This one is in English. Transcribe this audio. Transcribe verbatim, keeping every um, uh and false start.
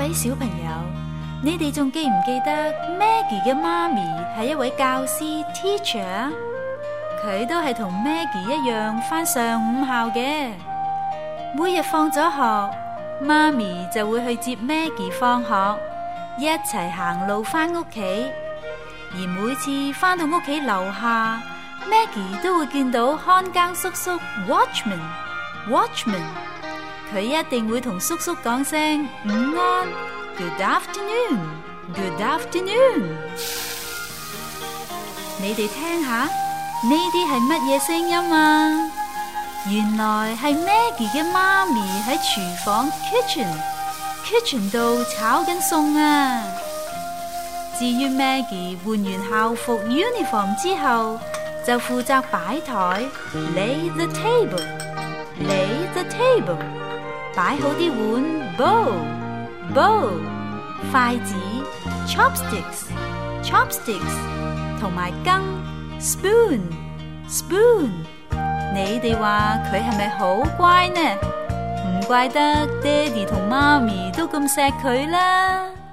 位小朋友，你哋仲記唔記得 Maggie 嘅媽咪係一位教師 teacher？ 佢都係同 Maggie 一樣返上午校嘅。每日放咗學，媽咪就會去接 Maggie 放學，一齊行路返屋企。而每次返到屋企樓下， Maggie 都會見到看更叔叔 Watchman Watchman， 佢一定會同叔叔講聲午安 Good afternoon Good afternoon。 你哋聽下，呢啲係乜嘢聲音啊？原來係 Maggie 嘅媽咪喺廚房 kitchen kitchen 度炒緊餸啊。至於 Maggie 換完校服 uniform 之後，就負責擺台 lay the table lay the table， 擺好啲碗 bowl bowl， 筷子 chopsticks chopsticks， 同埋羹 spoon spoon。 你哋話佢係咪好乖呢？唔怪得爹哋同媽咪都咁錫佢啦。